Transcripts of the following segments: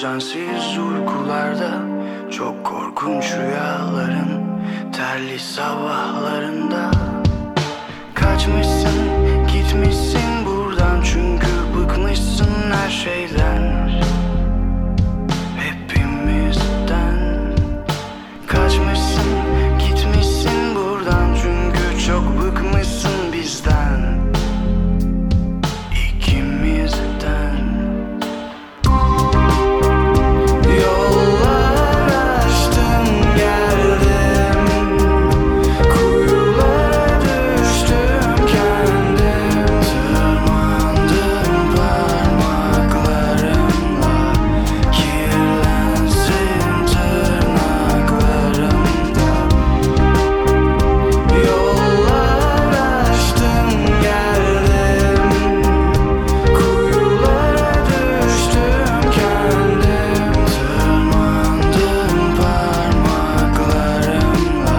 düzensiz uykularda, çok korkunç rüyaların terli sabahlarında. Kaçmışsın, gitmişsin buradan, çünkü bıkmışsın her şeyden, hepimizden. Kaçmışsın, gitmişsin buradan, çünkü çok bıkmışsın bizden, ikimizden. Yollar açtım geldim, kuyulara düştüm kendim. Tırmandım parmaklarımla, kirlensin tırnaklarımda. Yollar açtım geldim, kuyulara düştüm kendim. Tırmandım parmaklarımla,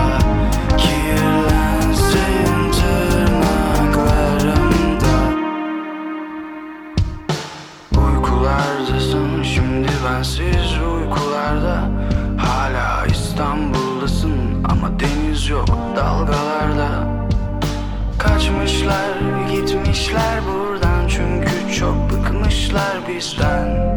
kirlensin tırnaklarımda. Uykulardasın şimdi, bensiz uykularda. Hala İstanbul'dasın ama deniz yok dalgalarda. Kaçmışlar, gitmişler buradan, çünkü çok bıkmışlar bizden.